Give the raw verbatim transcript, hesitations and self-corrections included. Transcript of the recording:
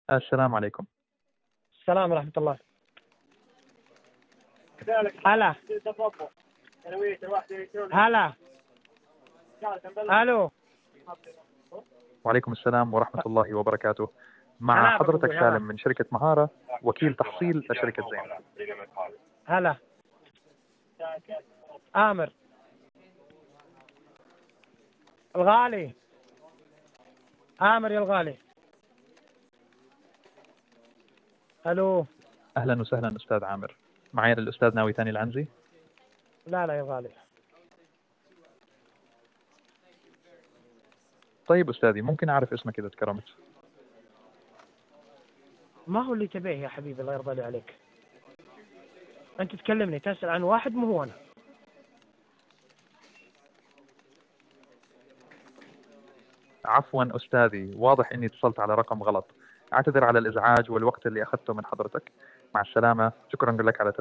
السلام عليكم. السلام ورحمة الله. هلا هلا الو. وعليكم السلام ورحمة الله وبركاته. مع هلا حضرتك أبوي، هلا سالم من شركة مهارة، وكيل تحصيل لشركة زين. هلا. آمر الغالي، آمر يا الغالي. الو. أهلا وسهلا أستاذ عامر، معي الأستاذ ناوي ثاني العنزي. لا لا يا الغالي. طيب أستاذي، ممكن أعرف اسمك إذا تكرمت؟ ما هو اللي تبيه يا حبيبي، الله يرضى لي عليك. أنت تكلمني تسأل عن واحد مو هو أنا. عفوا أستاذي، واضح إني اتصلت على رقم غلط. أعتذر على الإزعاج والوقت اللي أخذته من حضرتك. مع السلامة، شكرا لك على